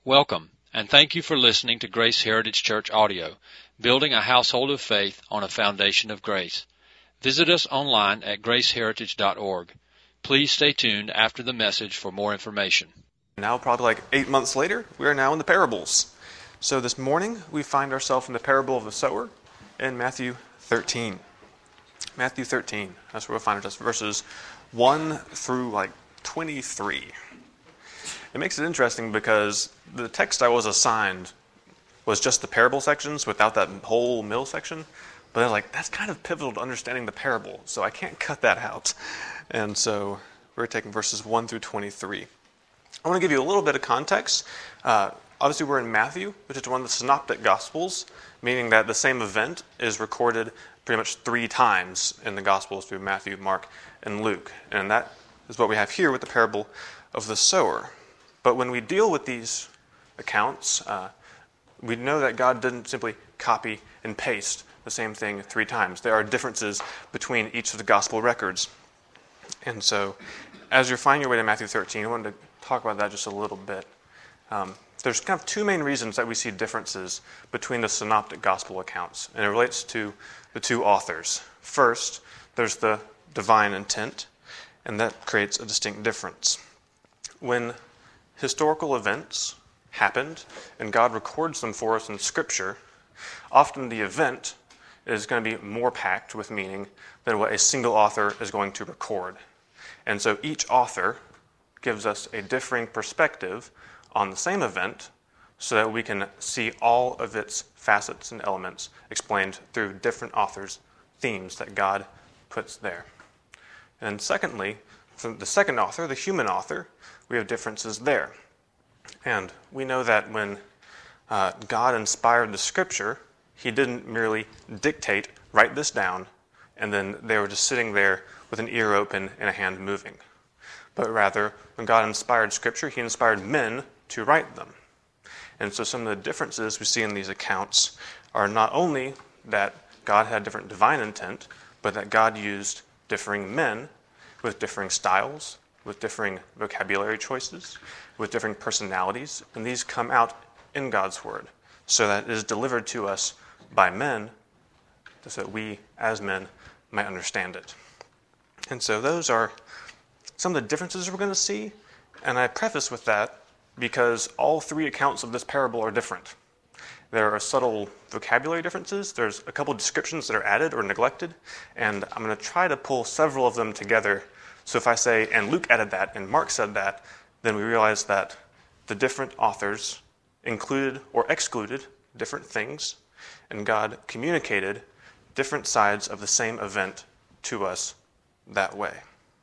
Welcome, and thank you for listening to Grace Heritage Church Audio, building a household of faith on a foundation of grace. Visit us online at graceheritage.org. Please stay tuned after the message for more information. Now, probably like 8 months later, we are now in the parables. So this morning, we find ourselves in the parable of the sower in Matthew 13. Matthew 13, that's where we'll find ourselves, verses 1 through 23. It makes it interesting because the text I was assigned was just the parable sections without that whole middle section. But I was like, that's kind of pivotal to understanding the parable, so I can't cut that out. And so we're taking verses 1 through 23. I want to give you a little bit of context. Obviously, we're in Matthew, which is one of the synoptic gospels, meaning that the same event is recorded pretty much 3 times in the gospels through Matthew, Mark, and Luke. And that is what we have here with the parable of the sower. But when we deal with these accounts, we know that God didn't simply copy and paste the same thing 3 times. There are differences between each of the gospel records. And so, as you're finding your way to Matthew 13, I wanted to talk about that just a little bit. There's kind of 2 main reasons that we see differences between the synoptic gospel accounts, and it relates to the 2 authors. First, there's the divine intent, and that creates a distinct difference. When historical events happened, and God records them for us in Scripture, often the event is going to be more packed with meaning than what a single author is going to record. And so each author gives us a differing perspective on the same event so that we can see all of its facets and elements explained through different authors' themes that God puts there. And secondly, from the second author, the human author, we have differences there. And we know that when God inspired the Scripture, He didn't merely dictate, write this down, and then they were just sitting there with an ear open and a hand moving. But rather, when God inspired Scripture, He inspired men to write them. And so some of the differences we see in these accounts are not only that God had different divine intent, but that God used differing men with differing styles, with differing vocabulary choices, with differing personalities, and these come out in God's Word, so that it is delivered to us by men, so that we, as men, might understand it. And so those are some of the differences we're going to see, and I preface with that because all 3 accounts of this parable are different. There are subtle vocabulary differences, there's a couple of descriptions that are added or neglected, and I'm going to try to pull several of them together. So if I say, and Luke added that, and Mark said that, then we realize that the different authors included or excluded different things, and God communicated different sides of the same event to us that way.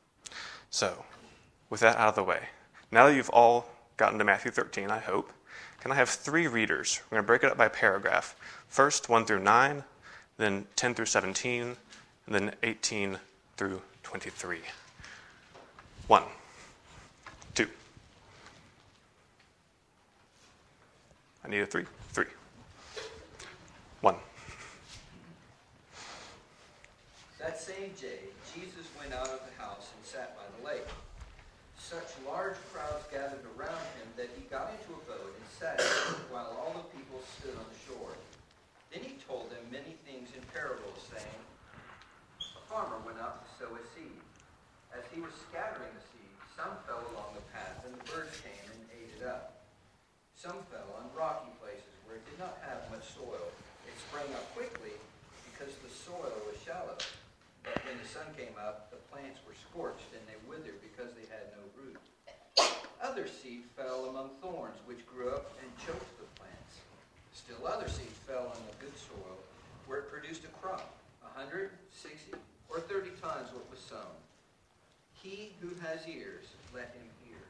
So, with that out of the way, now that you've all gotten to Matthew 13, I hope, can I have 3 readers? We're going to break it up by paragraph. First, 1 through 9, then 10 through 17, and then 18 through 23. 1, 2. I need a 3. 3. 1. That same day, Jesus went out of the house and sat by the lake. Such large crowds gathered around him that he got into a boat and sat in it while all the people stood on the shore. Then he told them many things in parables, saying, a farmer went out to sow a seed. As he was scattering the seed, some fell along the path, and the birds came and ate it up. Some fell on rocky places where it did not have much soil. It sprang up quickly because the soil was shallow. But when the sun came up, the plants were scorched, and they withered because they had no root. Other seed fell among thorns, which grew up and choked the plants. Still other seed fell on the good soil, where it produced a crop, 100, 60, or 30 times what was sown. He who has ears, let him hear.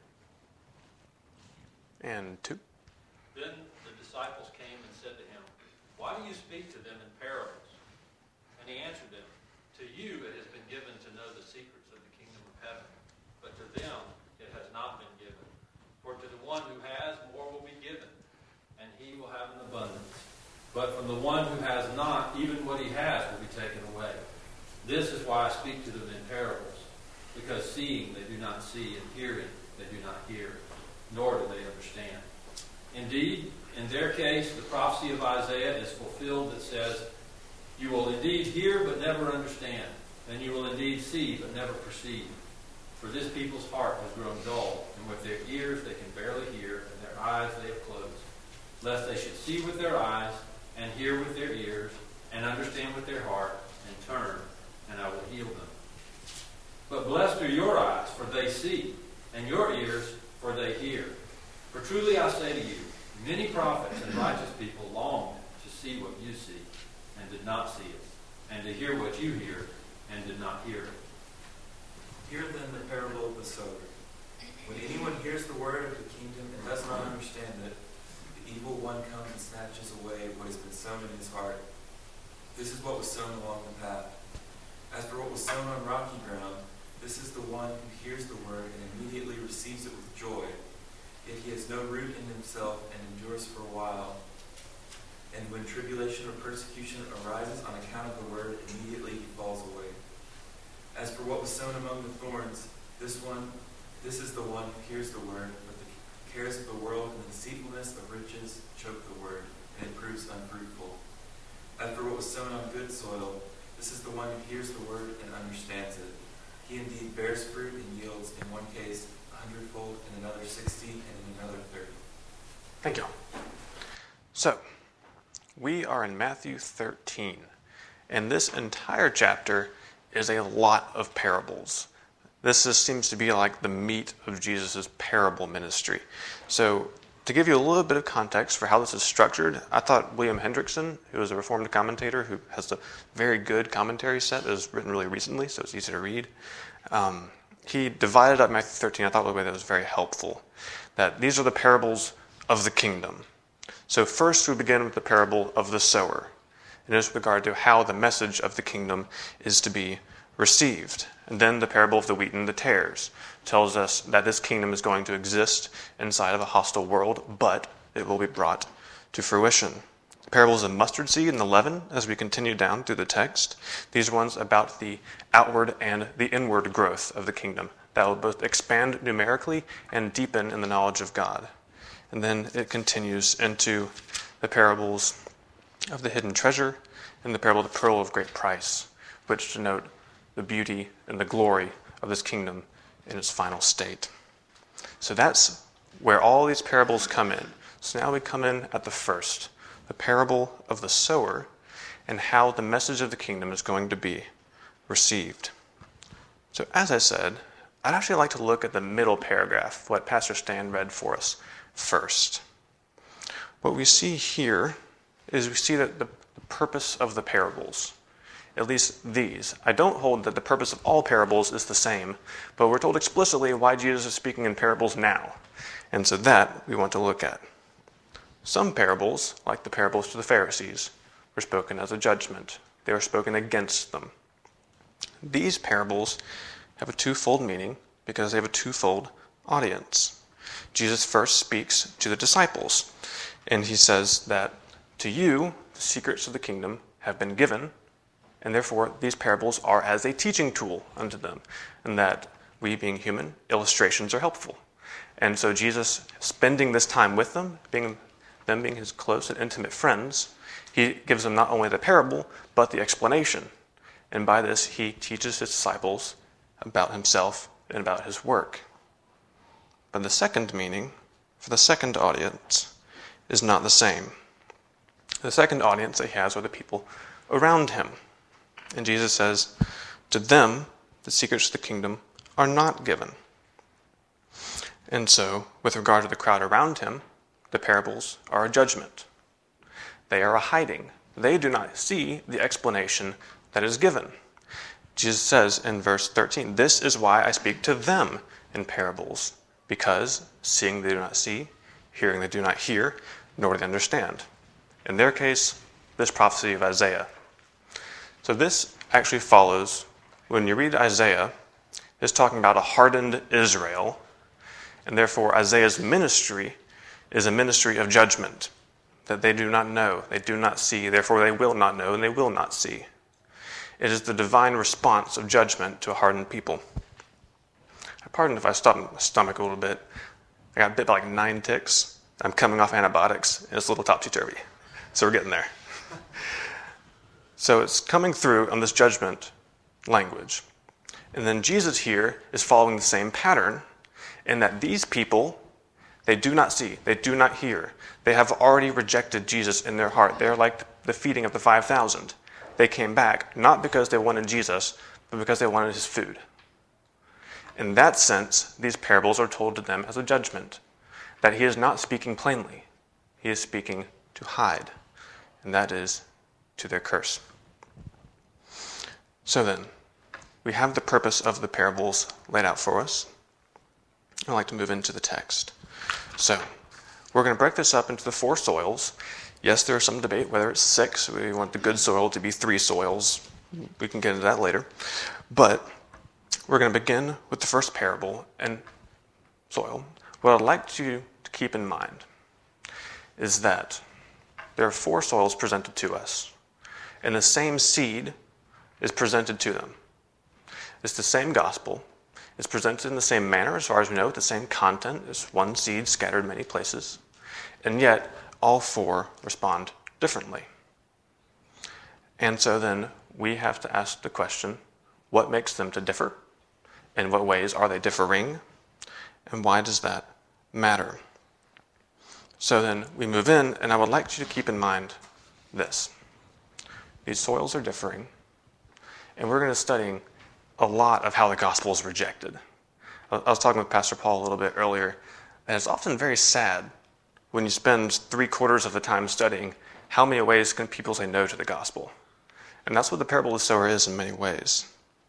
And 2. Then the disciples came and said to him, why do you speak to them in parables? And he answered them, to you it has been given to know the secrets of the kingdom of heaven, but to them it has not been given. For to the one who has, more will be given, and he will have an abundance. But from the one who has not, even what he has will be taken away. This is why I speak to them in parables, because seeing they do not see, and hearing they do not hear, nor do they understand. Indeed, in their case, the prophecy of Isaiah is fulfilled that says, "You will indeed hear but never understand, and you will indeed see but never perceive. For this people's heart has grown dull, and with their ears they can barely hear, and their eyes they have closed, lest they should see with their eyes, and hear with their ears, and understand with their heart, and turn, and I will heal them. But blessed are your eyes, for they see, and your ears, for they hear. For truly I say to you, many prophets and righteous people longed to see what you see, and did not see it, and to hear what you hear, and did not hear it." Hear then the parable of the sower. When anyone hears the word of the kingdom and does not understand it, the evil one comes and snatches away what has been sown in his heart. This is what was sown along the path. As for what was sown on rocky ground, this is the one who hears the word and immediately receives it with joy. Yet he has no root in himself and endures for a while. And when tribulation or persecution arises on account of the word, immediately he falls away. As for what was sown among the thorns, this is the one who hears the word, but the cares of the world and the deceitfulness of riches choke the word, and it proves unfruitful. As for what was sown on good soil, this is the one who hears the word and understands it. He indeed bears fruit and yields, in one case 100-fold, in another 60, and in another 30. Thank you. So, we are in Matthew 13, and this entire chapter is a lot of parables. This seems to be like the meat of Jesus' parable ministry. So, to give you a little bit of context for how this is structured, I thought William Hendrickson, who is a Reformed commentator who has a very good commentary set that was written really recently, so it's easy to read, he divided up Matthew 13, I thought, in a way that was very helpful. That these are the parables of the kingdom. So first we begin with the parable of the sower. And it is with regard to how the message of the kingdom is to be received. And then the parable of the wheat and the tares tells us that this kingdom is going to exist inside of a hostile world, but it will be brought to fruition. The parables of mustard seed and the leaven, as we continue down through the text, these ones about the outward and the inward growth of the kingdom that will both expand numerically and deepen in the knowledge of God. And then it continues into the parables of the hidden treasure and the parable of the pearl of great price, which denote the beauty and the glory of this kingdom in its final state. So that's where all these parables come in. So now we come in at the first, the parable of the sower, and how the message of the kingdom is going to be received. So as I said, I'd actually like to look at the middle paragraph, what Pastor Stan read for us first. What we see here is we see that the purpose of the parables, at least these. I don't hold that the purpose of all parables is the same, but we're told explicitly why Jesus is speaking in parables now. And so that we want to look at. Some parables, like the parables to the Pharisees, were spoken as a judgment. They were spoken against them. These parables have a twofold meaning because they have a twofold audience. Jesus first speaks to the disciples, and he says that to you, the secrets of the kingdom have been given, and therefore these parables are as a teaching tool unto them, and that we, being human, illustrations are helpful. And so Jesus, spending this time with them being his close and intimate friends, he gives them not only the parable, but the explanation. And by this, he teaches his disciples about himself and about his work. But the second meaning, for the second audience, is not the same. The second audience that he has are the people around him. And Jesus says, to them, the secrets of the kingdom are not given. And so, with regard to the crowd around him, the parables are a judgment. They are a hiding. They do not see the explanation that is given. Jesus says in verse 13, this is why I speak to them in parables, because seeing they do not see, hearing they do not hear, nor do they understand. In their case, this prophecy of Isaiah. So this actually follows, when you read Isaiah, it's talking about a hardened Israel, and therefore Isaiah's ministry is a ministry of judgment, that they do not know, they do not see, therefore they will not know, and they will not see. It is the divine response of judgment to a hardened people. Pardon if I stop my stomach a little bit. I got bit by like 9 ticks. I'm coming off antibiotics, and it's a little topsy-turvy. So we're getting there. So it's coming through on this judgment language. And then Jesus here is following the same pattern in that these people, they do not see, they do not hear. They have already rejected Jesus in their heart. They're like the feeding of the 5,000. They came back not because they wanted Jesus, but because they wanted his food. In that sense, these parables are told to them as a judgment, that he is not speaking plainly. He is speaking to hide, and that is to their curse. So then, we have the purpose of the parables laid out for us. I'd like to move into the text. So, we're going to break this up into the 4 soils. Yes, there's some debate whether it's 6. We want the good soil to be 3 soils. We can get into that later. But we're going to begin with the first parable and soil. What I'd like you to keep in mind is that there are 4 soils presented to us, and the same seed is presented to them. It's the same gospel. It's presented in the same manner, as far as we know, with the same content. It's one seed scattered many places. And yet, all 4 respond differently. And so then, we have to ask the question, what makes them to differ? In what ways are they differing? And why does that matter? So then, we move in, and I would like you to keep in mind this. These soils are differing, and we're going to study a lot of how the gospel is rejected. I was talking with Pastor Paul a little bit earlier, and it's often very sad when you spend 3/4 of the time studying how many ways can people say no to the gospel. And that's what the parable of the sower is in many ways.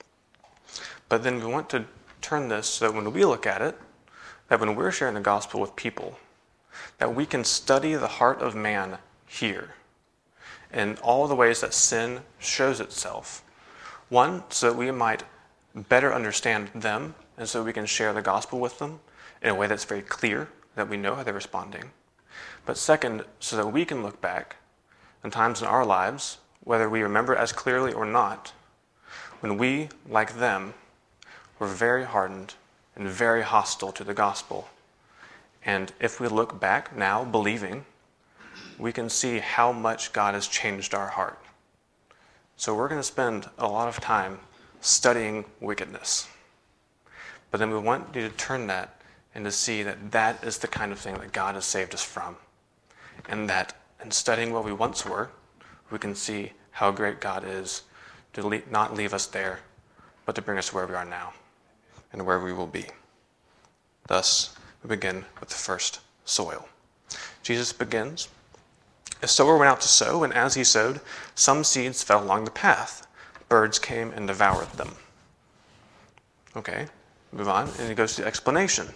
But then we want to turn this so that when we look at it, that when we're sharing the gospel with people, that we can study the heart of man here and all the ways that sin shows itself. One, so that we might better understand them, and so we can share the gospel with them in a way that's very clear, that we know how they're responding. But second, so that we can look back on times in our lives, whether we remember as clearly or not, when we, like them, were very hardened and very hostile to the gospel. And if we look back now, believing, we can see how much God has changed our heart. So we're going to spend a lot of time studying wickedness. But then we want you to turn that and to see that that is the kind of thing that God has saved us from. And that in studying what we once were, we can see how great God is to not leave us there, but to bring us to where we are now and where we will be. Thus, we begin with the first soil. Jesus begins, "A sower went out to sow, and as he sowed, some seeds fell along the path. Birds came and devoured them." Okay, move on, and he goes to the explanation.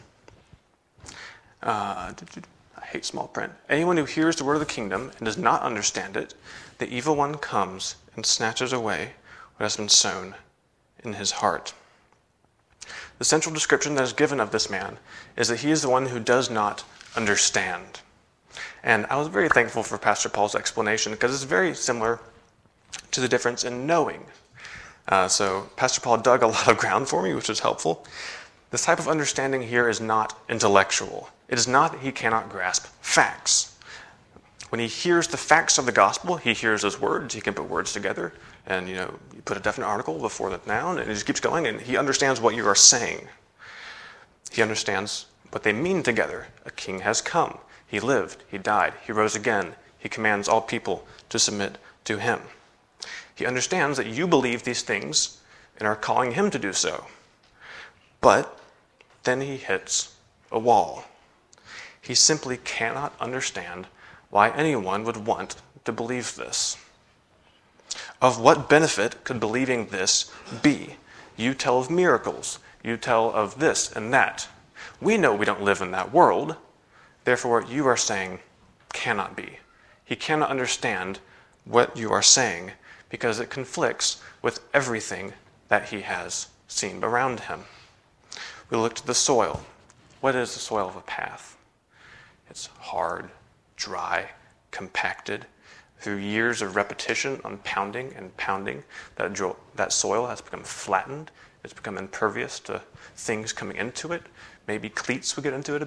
I hate small print. "Anyone who hears the word of the kingdom and does not understand it, the evil one comes and snatches away what has been sown in his heart." The central description that is given of this man is that he is the one who does not understand. And I was very thankful for Pastor Paul's explanation because it's very similar to the difference in knowing. So Pastor Paul dug a lot of ground for me, which was helpful. This type of understanding here is not intellectual. It is not that he cannot grasp facts. When he hears the facts of the gospel, he hears those words, he can put words together, and you put a definite article before the noun, and it just keeps going, and he understands what you are saying. He understands what they mean together. A king has come. He lived, he died, he rose again. He commands all people to submit to him. He understands that you believe these things and are calling him to do so. But then he hits a wall. He simply cannot understand why anyone would want to believe this. Of what benefit could believing this be? You tell of miracles. You tell of this and that. We know we don't live in that world. Therefore, what you are saying cannot be. He cannot understand what you are saying because it conflicts with everything that he has seen around him. We look to the soil. What is the soil of a path? It's hard, dry, compacted. Through years of repetition on pounding and pounding, that soil has become flattened. It's become impervious to things coming into it. Maybe cleats would get into it a bit,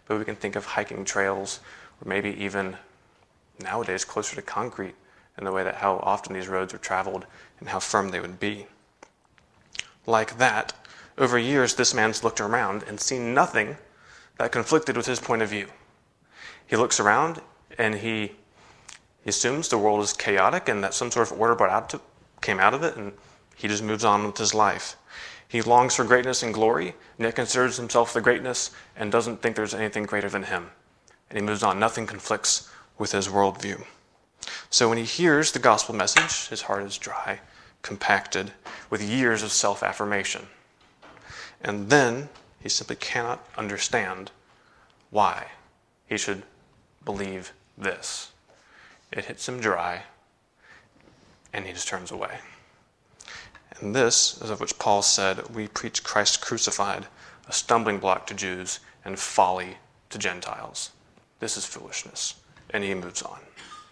but we can think of hiking trails, or maybe even nowadays closer to concrete in the way that how often these roads are traveled and how firm they would be. Like that, over years, this man's looked around and seen nothing that conflicted with his point of view. He looks around and he assumes the world is chaotic and that some sort of order came out of it, and he just moves on with his life. He longs for greatness and glory, and yet considers himself the greatness and doesn't think there's anything greater than him. And he moves on. Nothing conflicts with his worldview. So when he hears the gospel message, his heart is dry, compacted, with years of self-affirmation. And then he simply cannot understand why he should believe this. It hits him dry, and he just turns away. And this is of which Paul said, we preach Christ crucified, a stumbling block to Jews and folly to Gentiles. This is foolishness. And he moves on.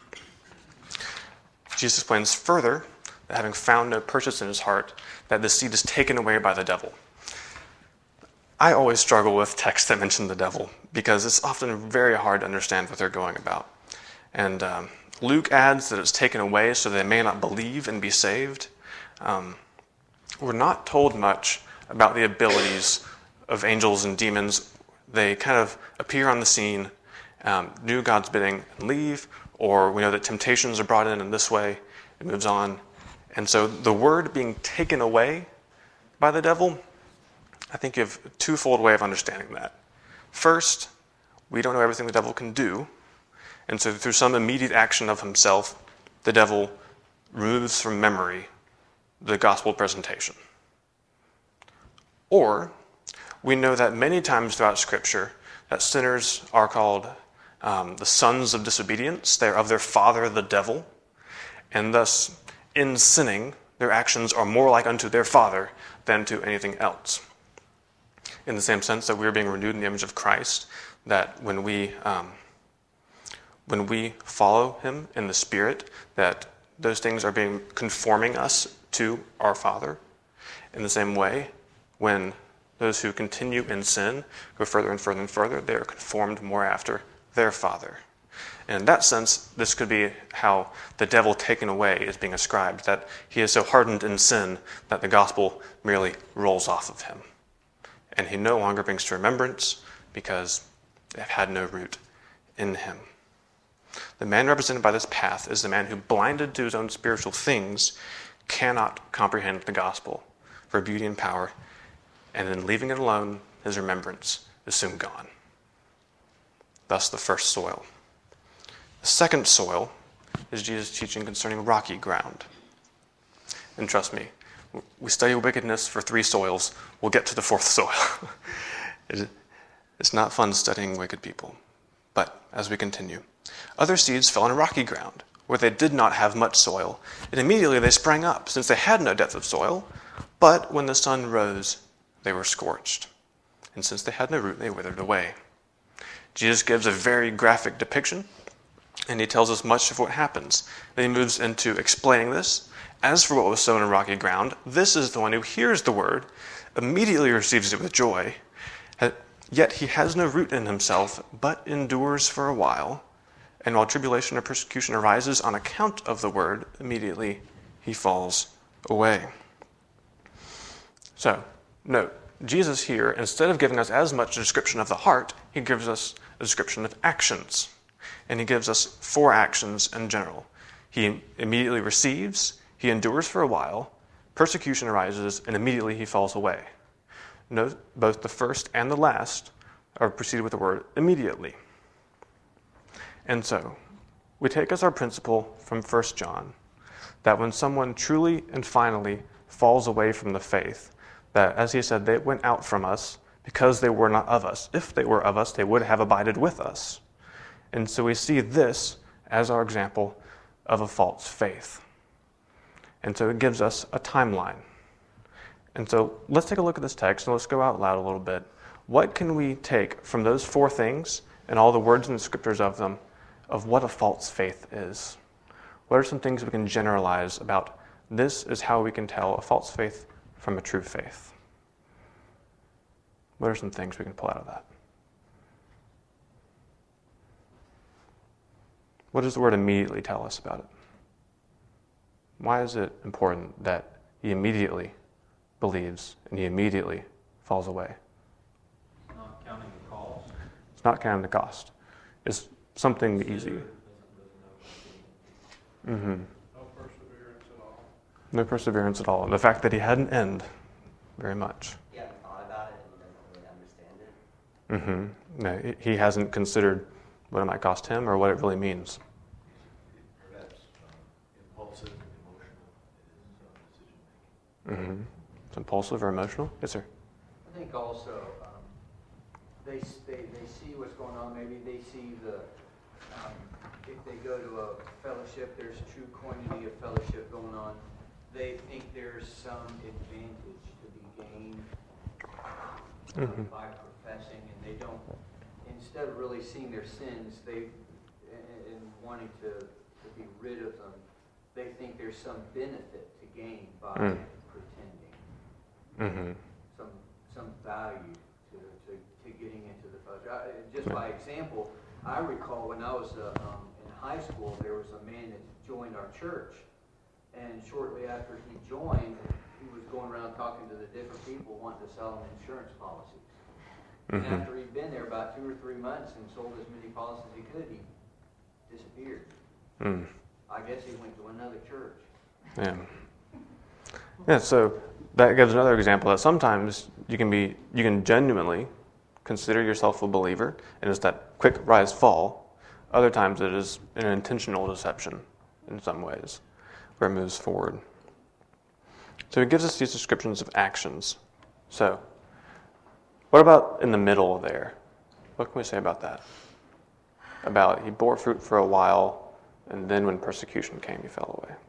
Jesus explains further that having found no purchase in his heart, that the seed is taken away by the devil. I always struggle with texts that mention the devil because it's often very hard to understand what they're going about. And Luke adds that it's taken away so they may not believe and be saved. We're not told much about the abilities of angels and demons. They kind of appear on the scene, do God's bidding, and leave, or we know that temptations are brought in this way, it moves on. And so the word being taken away by the devil, I think you have a twofold way of understanding that. First, we don't know everything the devil can do, and so through some immediate action of himself, the devil removes from memory the gospel presentation. Or, we know that many times throughout Scripture that sinners are called the sons of disobedience. They are of their father, the devil, and thus, in sinning, their actions are more like unto their father than to anything else. In the same sense that we are being renewed in the image of Christ, that when we follow him in the Spirit, that those things are being conforming us to our Father. In the same way, when those who continue in sin go further and further and further, they are conformed more after their Father. And in that sense, this could be how the devil taken away is being ascribed, that he is so hardened in sin that the gospel merely rolls off of him. And he no longer brings to remembrance because it had no root in him. The man represented by this path is the man who, blinded to his own spiritual things, cannot comprehend the gospel for beauty and power, and then leaving it alone, his remembrance is soon gone. Thus the first soil. The second soil is Jesus' teaching concerning rocky ground. And trust me, we study wickedness for 3 soils, we'll get to the 4th soil. It's not fun studying wicked people. But as we continue, other seeds fell on rocky ground, where they did not have much soil, and immediately they sprang up, since they had no depth of soil. But when the sun rose, they were scorched, and since they had no root, they withered away. Jesus gives a very graphic depiction, and he tells us much of what happens. Then he moves into explaining this. As for what was sown in rocky ground, this is the one who hears the word, immediately receives it with joy, yet he has no root in himself, but endures for a while. And while tribulation or persecution arises on account of the word, immediately he falls away. So, note, Jesus here, instead of giving us as much a description of the heart, he gives us a description of actions. And he gives us 4 actions in general. He immediately receives, he endures for a while, persecution arises, and immediately he falls away. Note, both the first and the last are preceded with the word immediately. And so, we take as our principle from 1 John that when someone truly and finally falls away from the faith, that, as he said, they went out from us because they were not of us. If they were of us, they would have abided with us. And so we see this as our example of a false faith. And so it gives us a timeline. And so let's take a look at this text and let's go out loud a little bit. What can we take from those 4 things and all the words and descriptors of them of what a false faith is? What are some things we can generalize about this is how we can tell a false faith from a true faith? What are some things we can pull out of that? What does the word immediately tell us about it? Why is it important that he immediately believes and he immediately falls away? Not counting the cost. It's not counting the cost. It's something easy. Mm-hmm. No perseverance at all. No perseverance at all. The fact that he had an end, very much. He hasn't thought about it and doesn't really understand it. Mm-hmm. No, he hasn't considered what it might cost him or what it really means. Perhaps impulsive, emotional in his decision making. Mm-hmm. It's impulsive or emotional? Yes, sir. I think also they see what's going on. Maybe they see if they go to a fellowship, there's true koinonia of fellowship going on. They think there's some advantage to be gained by professing, and they don't. Instead of really seeing their sins, and wanting to be rid of them, they think there's some benefit to gain by pretending. Mm-hmm. Some value to getting into the fellowship. Just by example, I recall when I was in high school, there was a man that joined our church, and shortly after he joined, he was going around talking to the different people wanting to sell them insurance policies. And after he'd been there about 2 or 3 months and sold as many policies as he could, he disappeared. I guess he went to another church. Yeah. Yeah, so that gives another example that sometimes you can genuinely consider yourself a believer, and it's that quick rise fall. Other times it is an intentional deception in some ways, where it moves forward. So it gives us these descriptions of actions. So, what about in the middle there? What can we say about that? About he bore fruit for a while, and then when persecution came, he fell away.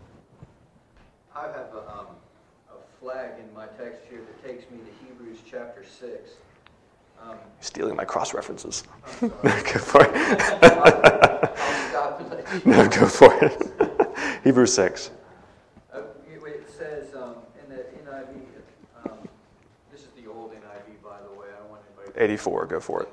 I have a flag in my text here that takes me to Hebrews chapter 6. Stealing my cross references. I'm No, sorry. go for it. I'll stop and let you. No, go for it. Hebrews 6. It says in the NIV, this is the old NIV, by the way. I don't want anybody. 84, go for it.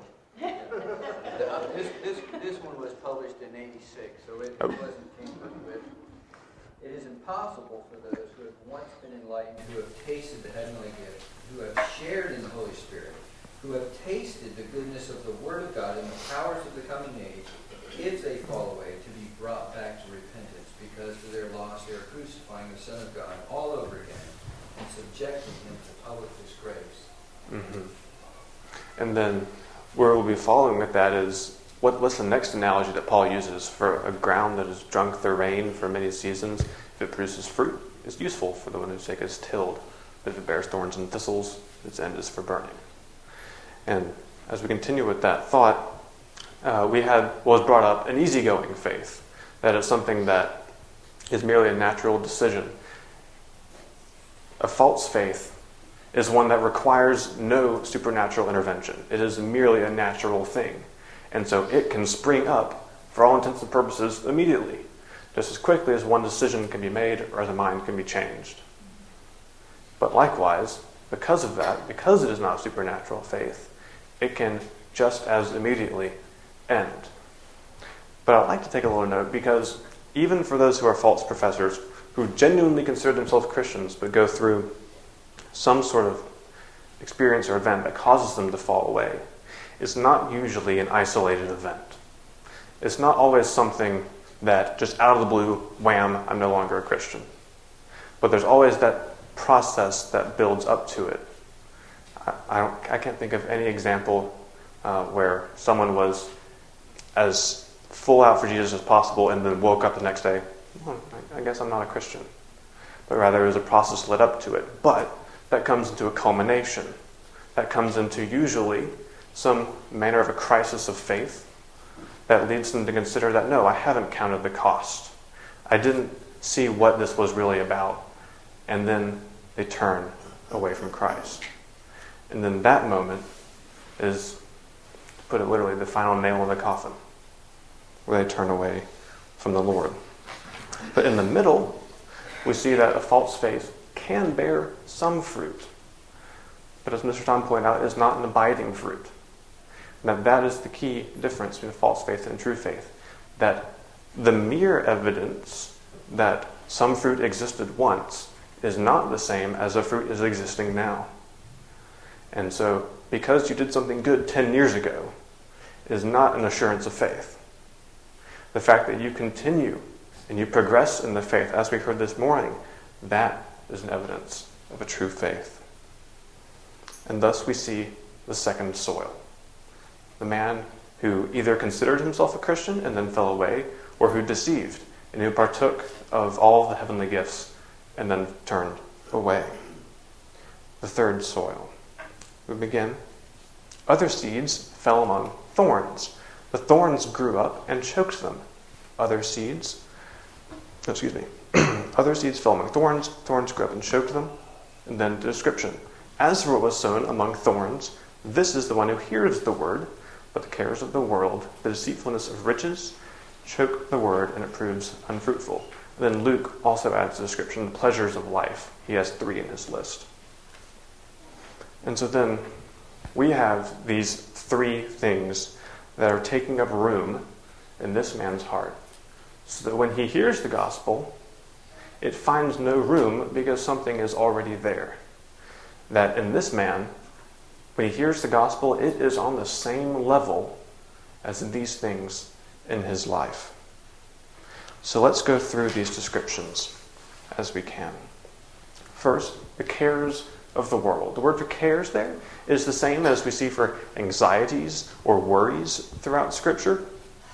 This one was published in '86, so it wasn't tinkered with. It is impossible for those who have once been enlightened, who have tasted the heavenly gift, who have shared in the Holy Spirit, who have tasted the goodness of the Word of God and the powers of the coming age, if they fall away, to be brought back to repentance, because of their loss they are crucifying the Son of God all over again and subjecting him to public disgrace. Mm-hmm. And then where we'll be following with that is, what's the next analogy that Paul uses for a ground that has drunk the rain for many seasons? If it produces fruit, it's useful for the one whose sake is tilled. But if it bears thorns and thistles, its end is for burning. And as we continue with that thought, was brought up an easygoing faith. That is something that is merely a natural decision. A false faith is one that requires no supernatural intervention. It is merely a natural thing. And so it can spring up, for all intents and purposes, immediately, just as quickly as one decision can be made or as a mind can be changed. But likewise, because of that, because it is not supernatural faith, it can just as immediately end. But I'd like to take a little note, because even for those who are false professors, who genuinely consider themselves Christians, but go through some sort of experience or event that causes them to fall away, it's not usually an isolated event. It's not always something that just out of the blue, wham, I'm no longer a Christian. But there's always that process that builds up to it. I can't think of any example where someone was as full out for Jesus as possible and then woke up the next day, I guess I'm not a Christian. But rather it was a process led up to it. But that comes into a culmination. That comes into usually some manner of a crisis of faith that leads them to consider that, no, I haven't counted the cost. I didn't see what this was really about. And then they turn away from Christ. And then that moment is, to put it literally, the final nail in the coffin, where they turn away from the Lord. But in the middle, we see that a false faith can bear some fruit. But as Mr. Tom pointed out, it is not an abiding fruit. That is the key difference between false faith and true faith. That the mere evidence that some fruit existed once is not the same as a fruit is existing now. And so, because you did something good 10 years ago is not an assurance of faith. The fact that you continue and you progress in the faith, as we heard this morning, that is an evidence of a true faith. And thus we see the second soil. The man who either considered himself a Christian and then fell away, or who deceived and who partook of all the heavenly gifts and then turned away. The third soil. We begin. Other seeds fell among thorns. The thorns grew up and choked them. Other seeds fell among thorns. Thorns grew up and choked them. And then the description. As for what was sown among thorns, this is the one who hears the word, but the cares of the world, the deceitfulness of riches, choke the word, and it proves unfruitful. And then Luke also adds the description, the pleasures of life. He has 3 in his list. And so then we have these 3 things that are taking up room in this man's heart. So that when he hears the gospel, it finds no room because something is already there. That in this man, when he hears the gospel, it is on the same level as in these things in his life. So let's go through these descriptions as we can. First, the cares of the world. The word for cares there is the same as we see for anxieties or worries throughout Scripture.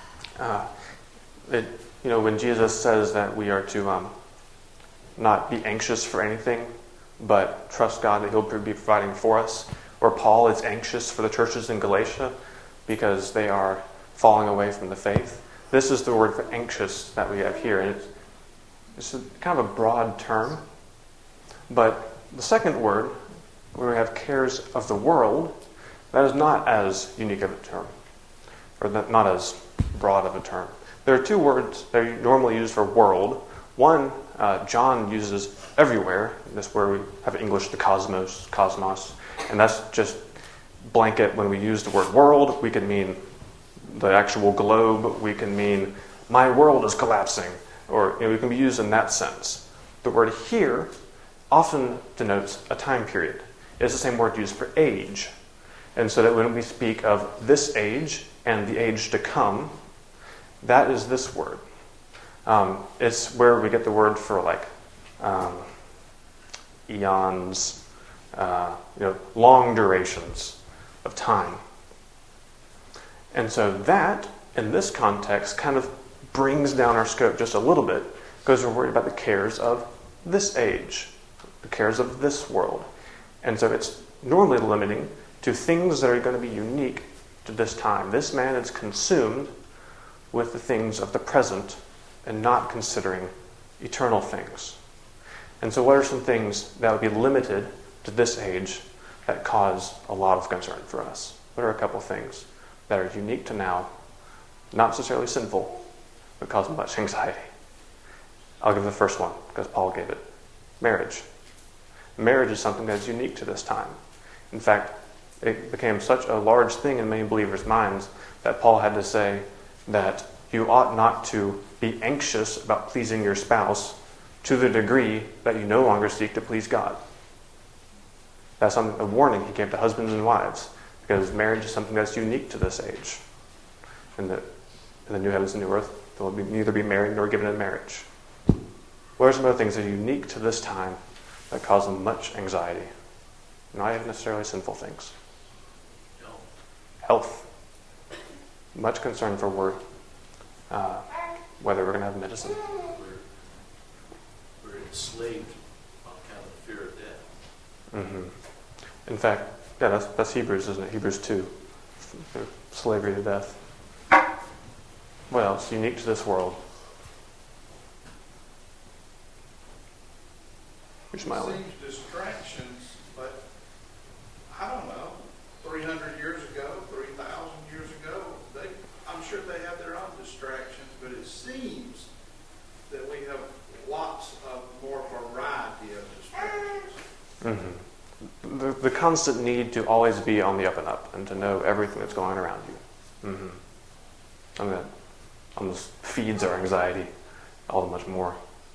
When Jesus says that we are to not be anxious for anything, but trust God that He'll be providing for us. Or Paul is anxious for the churches in Galatia because they are falling away from the faith. This is the word for anxious that we have here. And it's kind of a broad term. But the second word, where we have cares of the world, that is not as unique of a term. Or not as broad of a term. There are 2 words that are normally used for world. One, John uses everywhere. That's where we have English, the cosmos. And that's just blanket. When we use the word world, we can mean the actual globe. We can mean my world is collapsing. Or we can be used in that sense. The word here often denotes a time period. It's the same word used for age. And so that when we speak of this age and the age to come, that is this word. It's where we get the word for eons, long durations of time. And so that, in this context, kind of brings down our scope just a little bit, because we're worried about the cares of this age, the cares of this world. And so it's normally limiting to things that are going to be unique to this time. This man is consumed with the things of the present and not considering eternal things. And so what are some things that would be limited to this age that cause a lot of concern for us? What are a couple things that are unique to now, not necessarily sinful, but cause much anxiety? I'll give the first one, because Paul gave it. Marriage. Marriage is something that's unique to this time. In fact, it became such a large thing in many believers' minds that Paul had to say that you ought not to be anxious about pleasing your spouse to the degree that you no longer seek to please God. That's a warning he gave to husbands and wives, because marriage is something that's unique to this age. And that in the new heavens and new earth, there will neither be married nor given in marriage. What are some other things that are unique to this time that cause them much anxiety? Not even necessarily sinful things. Health. Much concern for whether we're going to have medicine. We're enslaved on account of the fear of death. Mm-hmm. In fact, that's Hebrews, isn't it? Hebrews 2. Slavery to death. What else? Unique to this world. You're smiling. It seems distractions, but I don't know. 300 years ago, 3,000 years ago, I'm sure they have their own distractions, but it seems that we have lots of more variety of distractions. Mm-hmm. The constant need to always be on the up and up and to know everything that's going on around you. Mm-hmm. On the feeds our anxiety all that much more.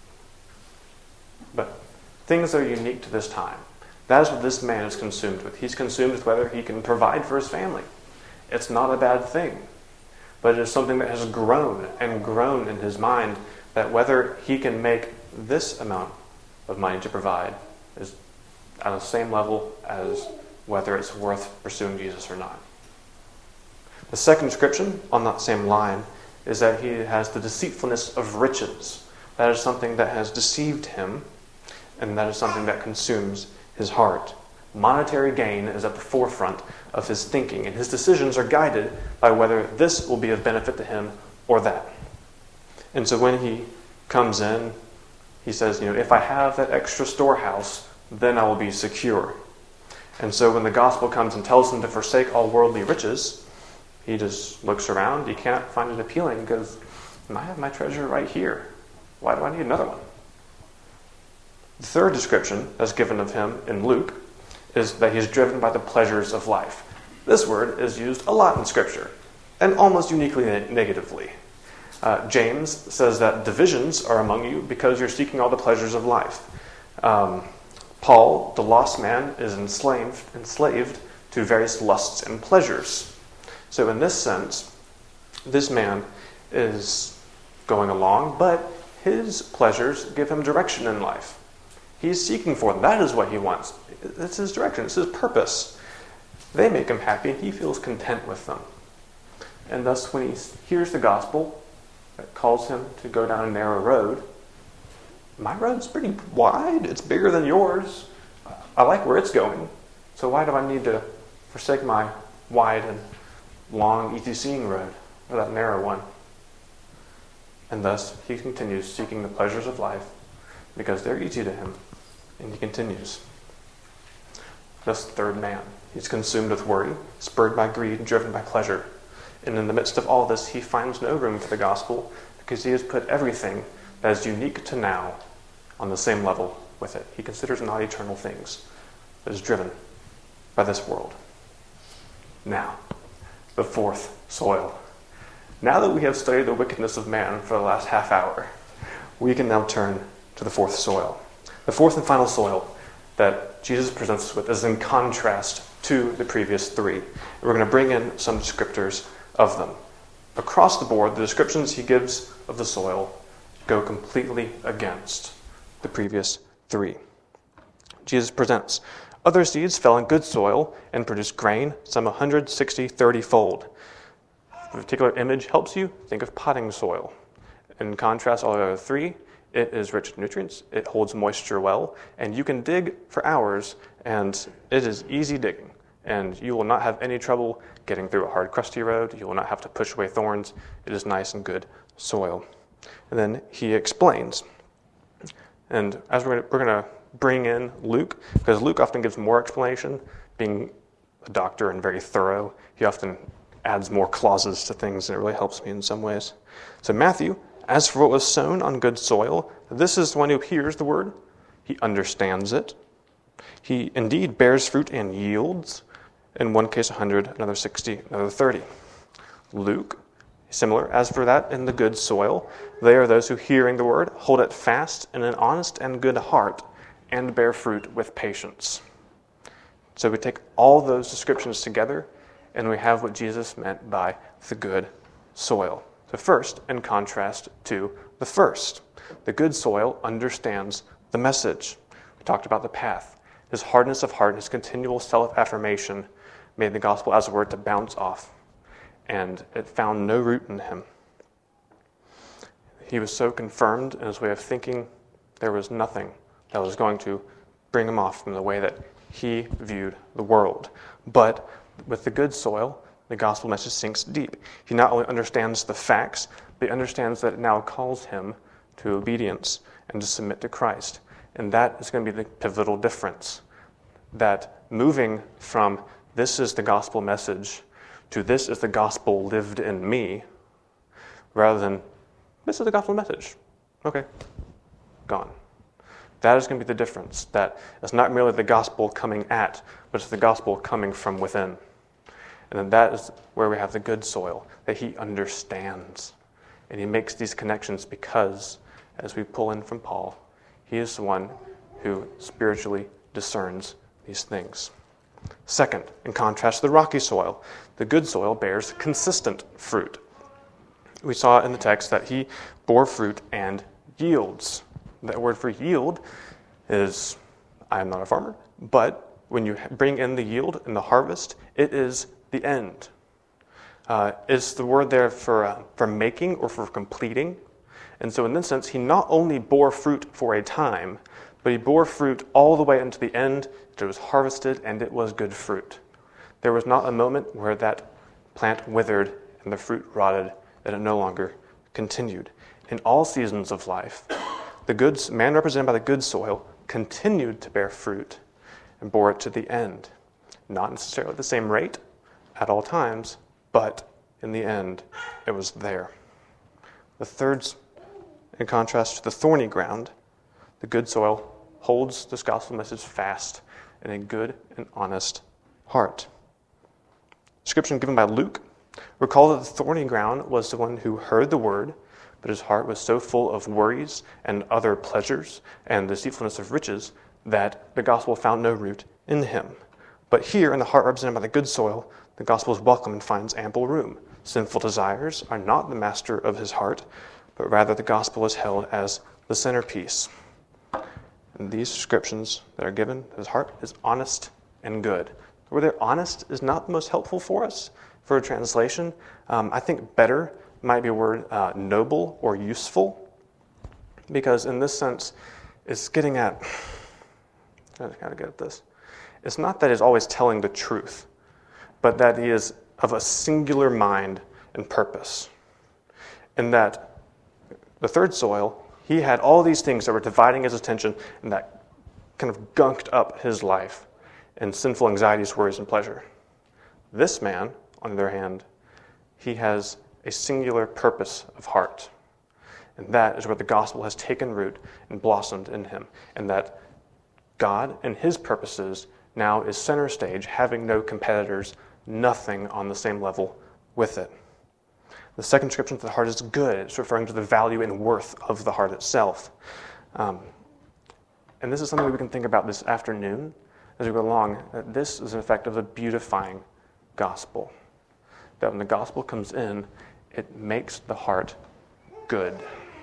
But things that are unique to this time, that is what this man is consumed with. He's consumed with whether he can provide for his family. It's not a bad thing, but it is something that has grown and grown in his mind, that whether he can make this amount of money to provide is at the same level as whether it's worth pursuing Jesus or not. The second description on that same line is that he has the deceitfulness of riches. That is something that has deceived him, and that is something that consumes his heart. Monetary gain is at the forefront of his thinking, and his decisions are guided by whether this will be of benefit to him or that. And so when he comes in, he says, if I have that extra storehouse, then I will be secure. And so when the gospel comes and tells him to forsake all worldly riches, he just looks around. He can't find it appealing because I have my treasure right here. Why do I need another one? The third description that's given of him in Luke is that he's driven by the pleasures of life. This word is used a lot in Scripture, and almost uniquely negatively. James says that divisions are among you because you're seeking all the pleasures of life. Paul, the lost man, is enslaved to various lusts and pleasures. So in this sense, this man is going along, but his pleasures give him direction in life. He's seeking for them. That is what he wants. It's his direction. It's his purpose. They make him happy, and he feels content with them. And thus, when he hears the gospel that calls him to go down a narrow road, my road's pretty wide. It's bigger than yours. I like where it's going. So why do I need to forsake my wide and long, easy-seeing road, or that narrow one? And thus, he continues seeking the pleasures of life because they're easy to him. And he continues. Thus, the third man. He's consumed with worry, spurred by greed, and driven by pleasure. And in the midst of all this, he finds no room for the gospel because he has put everything that is unique to now on the same level with it. He considers not eternal things, but is driven by this world. Now, the fourth soil. Now that we have studied the wickedness of man for the last half hour, we can now turn to the fourth soil. The fourth and final soil that Jesus presents us with is in contrast to the previous three. And we're going to bring in some descriptors of them. Across the board, the descriptions he gives of the soil go completely against the previous three. Jesus presents, other seeds fell in good soil and produced grain, some 160, 30-fold. If a particular image helps you, think of potting soil. In contrast, all the other three, it is rich in nutrients, it holds moisture well, and you can dig for hours, and it is easy digging. And you will not have any trouble getting through a hard, crusty road. You will not have to push away thorns. It is nice and good soil. And then he explains. And as we're going to bring in Luke, because Luke often gives more explanation, being a doctor and very thorough, he often adds more clauses to things, and it really helps me in some ways. So Matthew, as for what was sown on good soil, this is the one who hears the word. He understands it. He indeed bears fruit and yields. In one case 100, another 60, another 30. Luke, similar. As for that in the good soil, they are those who, hearing the word, hold it fast in an honest and good heart, and bear fruit with patience. So we take all those descriptions together, and we have what Jesus meant by the good soil. So first, in contrast to the first, the good soil understands the message. We talked about the path. His hardness of heart, his continual self-affirmation made the gospel as it were to bounce off, and it found no root in him. He was so confirmed in his way of thinking, there was nothing that was going to bring him off from the way that he viewed the world. But with the good soil, the gospel message sinks deep. He not only understands the facts, but he understands that it now calls him to obedience and to submit to Christ. And that is going to be the pivotal difference. That moving from this is the gospel message to this is the gospel lived in me, rather than this is the gospel message. Okay, gone. That is going to be the difference. That it's not merely the gospel coming at, but it's the gospel coming from within. And then that is where we have the good soil, that he understands. And he makes these connections because, as we pull in from Paul, he is the one who spiritually discerns these things. Second, in contrast to the rocky soil, the good soil bears consistent fruit. We saw in the text that he bore fruit and yields. That word for yield is, I am not a farmer, but when you bring in the yield and the harvest, it is the end. Is the word there for making or for completing? And so in this sense, he not only bore fruit for a time, but he bore fruit all the way into the end. It was harvested and it was good fruit. There was not a moment where that plant withered and the fruit rotted and it no longer continued. In all seasons of life, the man represented by the good soil continued to bear fruit and bore it to the end. Not necessarily at the same rate at all times, but in the end, it was there. The third, in contrast to the thorny ground, the good soil holds this gospel message fast in a good and honest heart. Description given by Luke recall that the thorny ground was the one who heard the word, but his heart was so full of worries and other pleasures and the deceitfulness of riches that the gospel found no root in him. But here, in the heart represented by the good soil, the gospel is welcome and finds ample room. Sinful desires are not the master of his heart, but rather the gospel is held as the centerpiece. And these descriptions that are given, his heart is honest and good. Where they're honest is not the most helpful for us for a translation. I think better might be a word noble or useful, because in this sense, it's getting at, I gotta get at this. It's not that he's always telling the truth, but that he is of a singular mind and purpose. And that the third soil, he had all these things that were dividing his attention and that kind of gunked up his life in sinful anxieties, worries, and pleasure. This man, on the other hand, he has a singular purpose of heart. And that is where the gospel has taken root and blossomed in him. And that God and his purposes now is center stage, having no competitors, nothing on the same level with it. The second description for the heart is good. It's referring to the value and worth of the heart itself. And this is something we can think about this afternoon as we go along. That this is an effect of the beautifying gospel. That when the gospel comes in, it makes the heart good.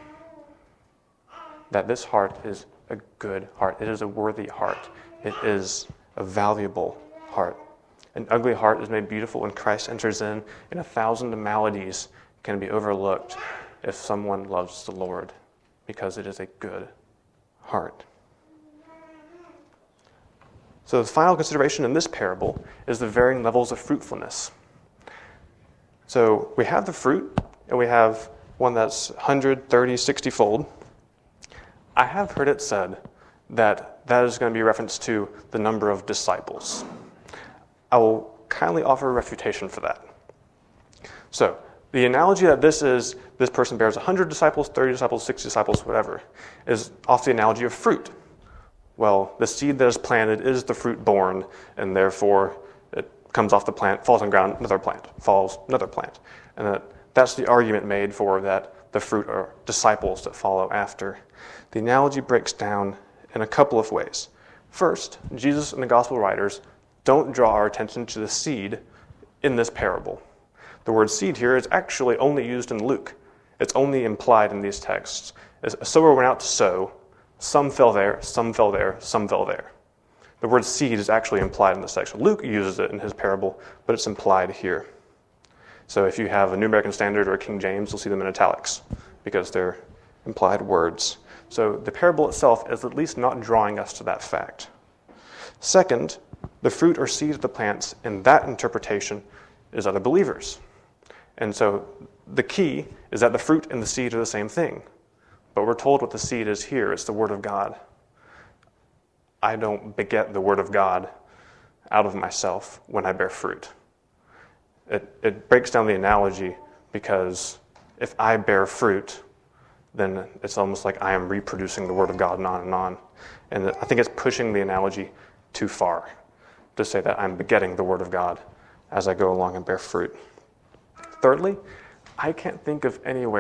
That this heart is a good heart. It is a worthy heart. It is a valuable heart. An ugly heart is made beautiful when Christ enters in, and 1,000 maladies can be overlooked if someone loves the Lord, because it is a good heart. So the final consideration in this parable is the varying levels of fruitfulness. So we have the fruit, and we have one that's 130, 60-fold. I have heard it said that that is going to be a reference to the number of disciples. I will kindly offer a refutation for that. So, the analogy that this person bears 100 disciples, 30 disciples, 60 disciples, whatever, is off the analogy of fruit. Well, the seed that is planted is the fruit born, and therefore it comes off the plant, falls on the ground, another plant, falls, another plant. And that's the argument made for that the fruit are disciples that follow after. The analogy breaks down in a couple of ways. First, Jesus and the gospel writers don't draw our attention to the seed in this parable. The word seed here is actually only used in Luke. It's only implied in these texts. As a sower went out to sow, some fell there, some fell there, some fell there. The word seed is actually implied in this text. Luke uses it in his parable, but it's implied here. So if you have a New American Standard or a King James, you'll see them in italics, because they're implied words. So the parable itself is at least not drawing us to that fact. Second, the fruit or seed of the plants in that interpretation is other believers. And so the key is that the fruit and the seed are the same thing. But we're told what the seed is here. It's the Word of God. I don't beget the Word of God out of myself when I bear fruit. It breaks down the analogy, because if I bear fruit, then it's almost like I am reproducing the Word of God and on and on. And I think it's pushing the analogy too far to say that I'm begetting the Word of God as I go along and bear fruit. Thirdly, I can't think of anywhere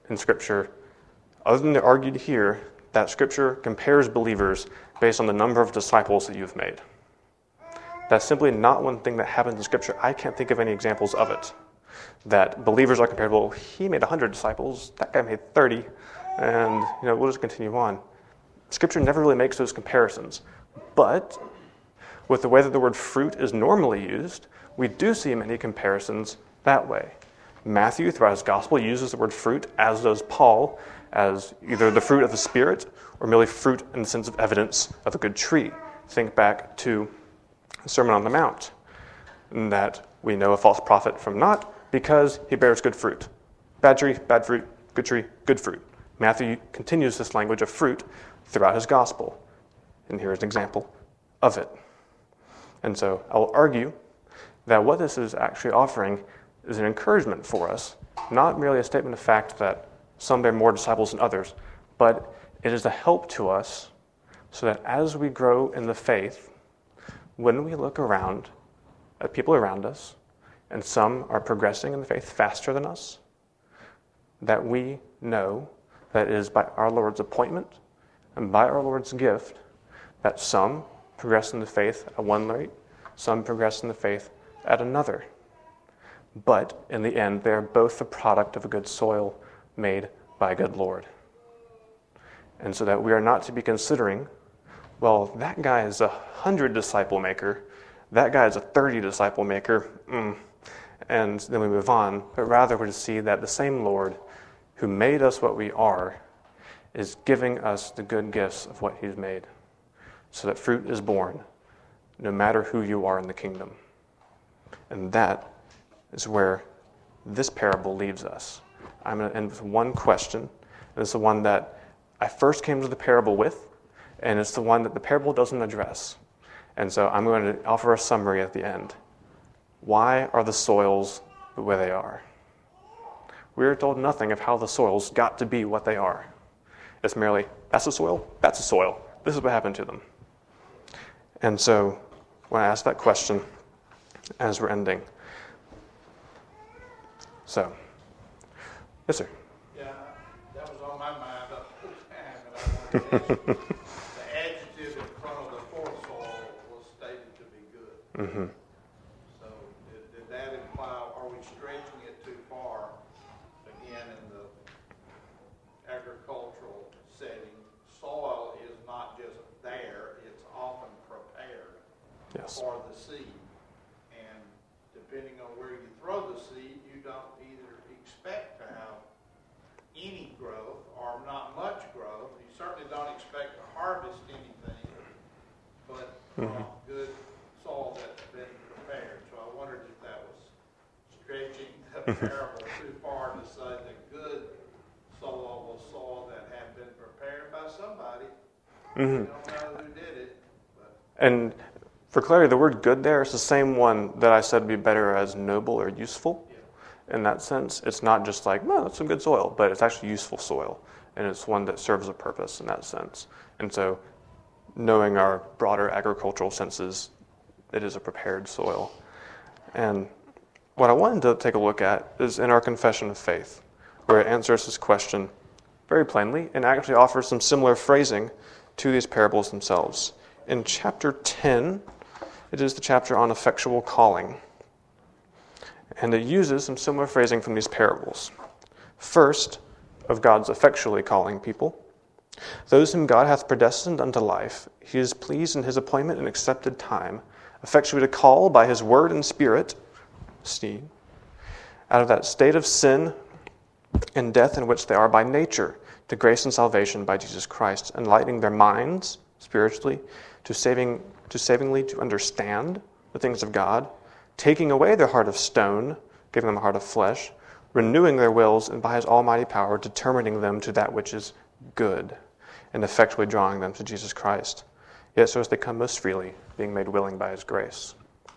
in Scripture, other than the argued here, that Scripture compares believers based on the number of disciples that you've made. That's simply not one thing that happens in Scripture. I can't think of any examples of it. That believers are compared, well, he made 100 disciples, that guy made 30, and we'll just continue on. Scripture never really makes those comparisons. But with the way that the word fruit is normally used, we do see many comparisons that way. Matthew, throughout his gospel, uses the word fruit, as does Paul, as either the fruit of the Spirit or merely fruit in the sense of evidence of a good tree. Think back to the Sermon on the Mount, in that we know a false prophet from not because he bears good fruit. Bad tree, bad fruit, good fruit. Matthew continues this language of fruit throughout his gospel. And here's an example of it. And so I will argue that what this is actually offering is an encouragement for us, not merely a statement of fact that some bear more disciples than others, but it is a help to us so that as we grow in the faith, when we look around at people around us, and some are progressing in the faith faster than us, that we know that it is by our Lord's appointment and by our Lord's gift that some progress in the faith at one rate, some progress in the faith at another. But in the end, they are both the product of a good soil made by a good Lord. And so that we are not to be considering, well, that guy is 100 disciple maker, that guy is a 30 disciple maker, and then we move on. But rather we're to see that the same Lord who made us what we are is giving us the good gifts of what he's made, so that fruit is born, no matter who you are in the kingdom. And that is where this parable leaves us. I'm going to end with one question, and it's the one that I first came to the parable with, and it's the one that the parable doesn't address. And so I'm going to offer a summary at the end. Why are the soils the way they are? We are told nothing of how the soils got to be what they are. It's merely, that's a soil, that's a soil. This is what happened to them. And so when I ask that question as we're ending. So, yes, sir. Yeah, that was on my mind the whole time, and I wanted to ask you. The adjective in front of the for soil was stated to be good. Mm-hmm. So did that imply, are we stretching it too far? Again, in the agricultural setting, soil is not just there, it's often prepared for the seed. And depending on where you throw the seed, you don't either expect to have any growth or not much growth. You certainly don't expect to harvest anything, but good soil that's been prepared. So I wondered if that was stretching the parable too far to say the good soil was soil that had been prepared by somebody. We don't know who did it. And for clarity, the word good there is the same one that I said would be better as noble or useful. In that sense, it's not just like, well, that's some good soil, but it's actually useful soil. And it's one that serves a purpose in that sense. And so knowing our broader agricultural senses, it is a prepared soil. And what I wanted to take a look at is in our confession of faith, where it answers this question very plainly and actually offers some similar phrasing to these parables themselves. In chapter 10, it is the chapter on effectual calling. And it uses some similar phrasing from these parables. First, of God's effectually calling people. Those whom God hath predestined unto life, he is pleased in his appointment and accepted time, effectually to call by his word and spirit, steam, out of that state of sin and death in which they are by nature, to grace and salvation by Jesus Christ, enlightening their minds spiritually, to savingly to understand the things of God, taking away their heart of stone, giving them a heart of flesh, renewing their wills, and by his almighty power determining them to that which is good, and effectually drawing them to Jesus Christ. Yet so as they come most freely, being made willing by his grace.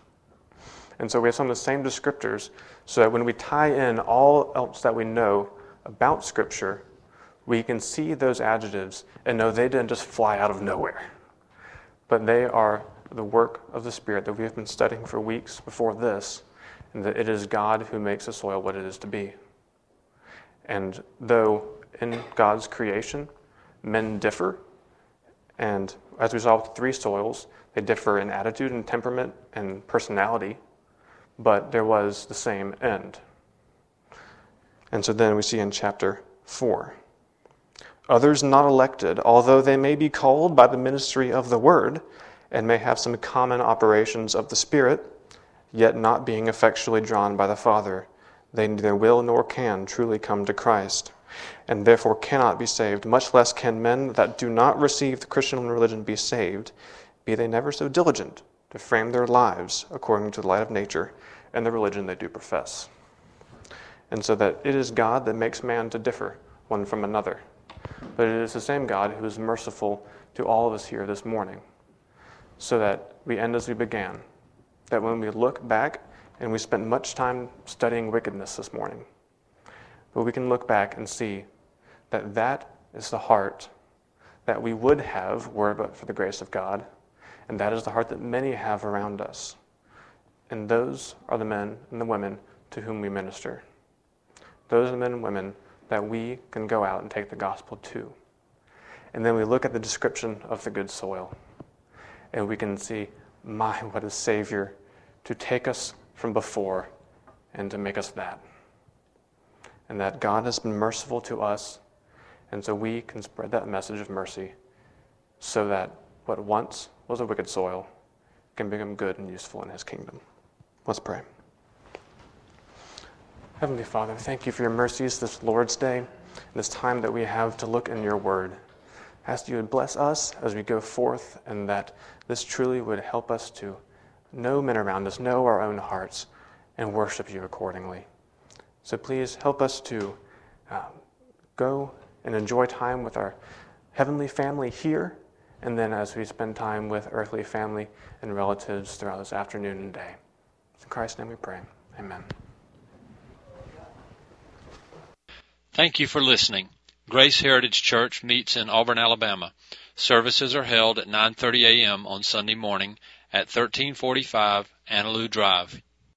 And so we have some of the same descriptors, so that when we tie in all else that we know about Scripture, we can see those adjectives and know they didn't just fly out of nowhere, but they are the work of the Spirit that we have been studying for weeks before this, and that it is God who makes the soil what it is to be. And though in God's creation, men differ, and as we saw with the three soils, they differ in attitude and temperament and personality, but there was the same end. And so then we see in chapter 4, others not elected, although they may be called by the ministry of the word, and may have some common operations of the Spirit, yet not being effectually drawn by the Father, they neither will nor can truly come to Christ, and therefore cannot be saved, much less can men that do not receive the Christian religion be saved, be they never so diligent to frame their lives according to the light of nature and the religion they do profess. And so that it is God that makes man to differ one from another. But it is the same God who is merciful to all of us here this morning, so that we end as we began, that when we look back, and we spent much time studying wickedness this morning, but we can look back and see that that is the heart that we would have were it but for the grace of God, and that is the heart that many have around us. And those are the men and the women to whom we minister. Those are the men and women that we can go out and take the gospel to. And then we look at the description of the good soil, and we can see, my, what a Savior to take us from before and to make us that. And that God has been merciful to us, and so we can spread that message of mercy so that what once was a wicked soil can become good and useful in His kingdom. Let's pray. Heavenly Father, thank you for your mercies this Lord's Day, and this time that we have to look in your word. I ask you would bless us as we go forth, and that this truly would help us to know men around us, know our own hearts, and worship you accordingly. So please help us to go and enjoy time with our heavenly family here, and then as we spend time with earthly family and relatives throughout this afternoon and day. In Christ's name we pray. Amen. Thank you for listening. Grace Heritage Church meets in Auburn, Alabama. Services are held at 9:30 a.m. on Sunday morning at 1345 Annaloo Drive,